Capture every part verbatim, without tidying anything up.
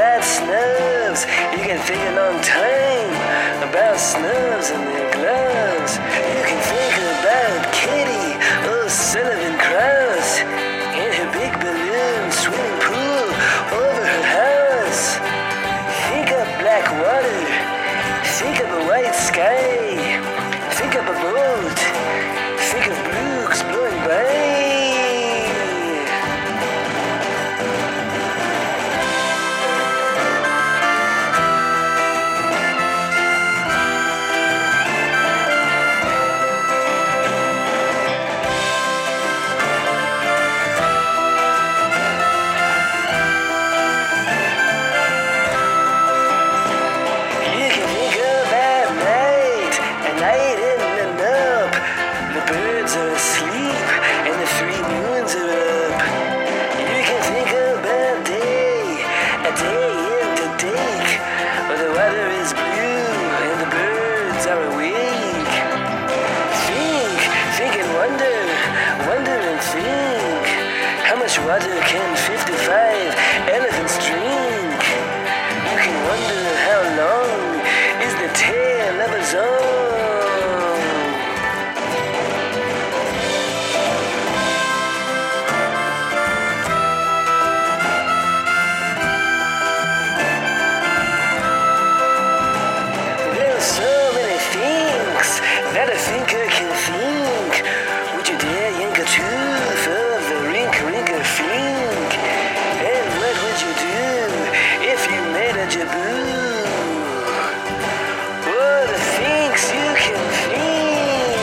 about snubs. You can think a long time about snubs and their gloves. You can think about Kitty O'Sullivan Krause and her big balloon swimming pool over her house. Think of black water. Think of a white sky. Think of a boat. Think of blues blowing by. Water can fifty-five elephants drink? You can wonder how long is the tail of a zone. There are so many things that a thinker can think. Would you dare yank a tooth of the rink-rinker think? And what would you do if you made a jaboo? Oh, the things you can think.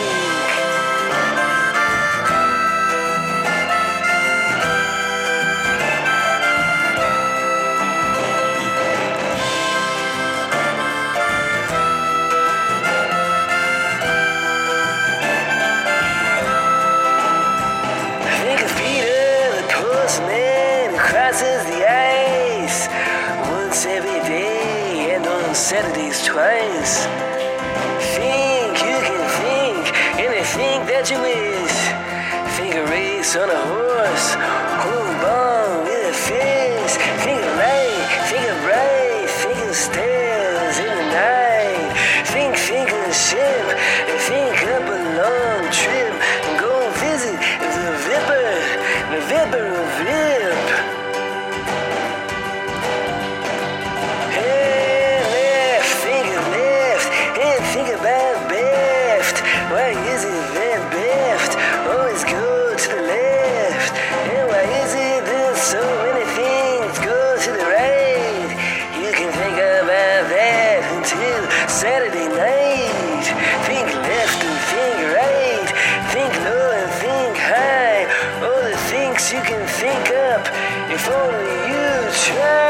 Think of Peter, the postman who crosses the ice once every day and on Saturdays twice. Think you can think anything that you wish. Think a race on a horse, home ball with a fish. Think of light, think of bright, think of stars in the night. Think, think of a ship, and think up a long trip. And go visit the Vipper, the Vipper of Vip. And left, think of left, and think about Beft. Why is it that Beft always go to the left? And why is it that so many things go to the right? You can think about that until Saturday night. Think left and think right. Think low and think high. All the things you can think up if only you try.